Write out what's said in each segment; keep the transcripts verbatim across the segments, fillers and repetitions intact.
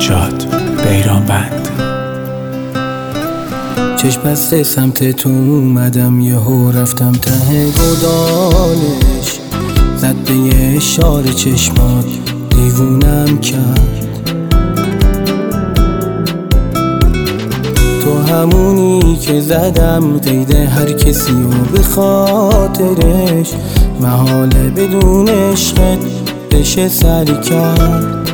نژاد بیرانوند. چشم بسته سمت تو اومدم، یهو رفتم ته گودالش، زد به یه اشاره چشمات دیوونم کرد. تو همونی که زدم قید هر کسی و به خاطرش محاله بدون عشقت بشه سر کرد.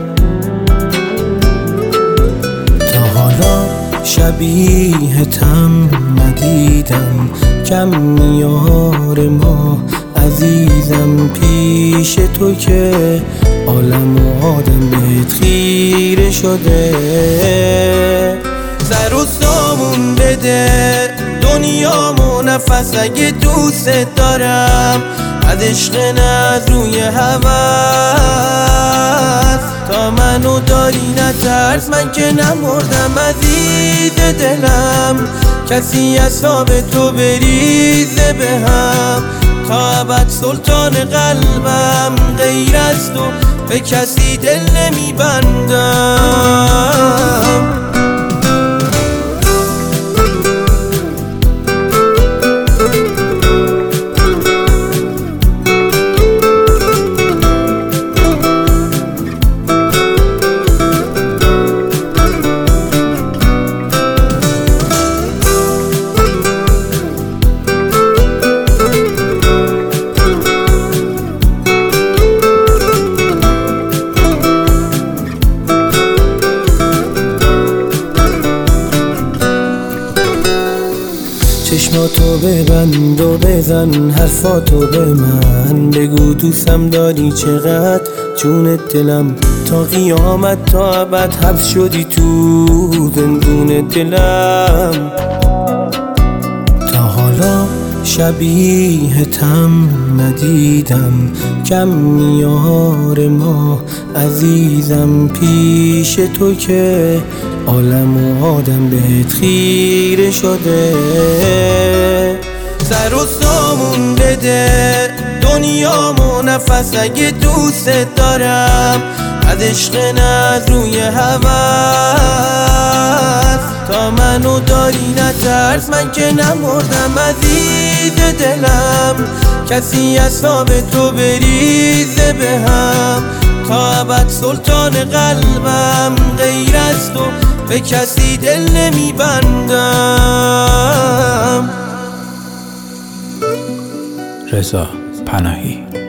تا حالا شبیهتم ندیدم، کم میار ما عزیزم پیش تو که عالم و آدم بهت خیره شده. سر و سامون بده دنیامو نفس اگه دوست دارم، از عشق نه از روی هوس. تا منو داری نترس، من که نمردم عزیز دلم، کسی اصحاب تو بریزه به هم. تا ابد سلطان قلبم، غیر از تو به کسی دل نمیبندم. چشماتو ببند و بزن حرفاتو به من، بگو دوستم داری چقدر جون دلم. تا قیامت تا ابد حبس شدی تو زندون دلم. تا حالا شبیهتم ندیدم، کم میار ما عزیزم پیش تو که عالم و آدم بهت خیره شده. سر و سامون بده دنیامو نفس اگه دوست دارم، از عشق نه از روی هوس. تا منو داری نترس، من که نمردم عزیز دلم، کسی اصحاب تو بریزه به هم. تا ابد سلطان قلبم، غیر از تو به کسی دل نمیبندم. رضا پناهی.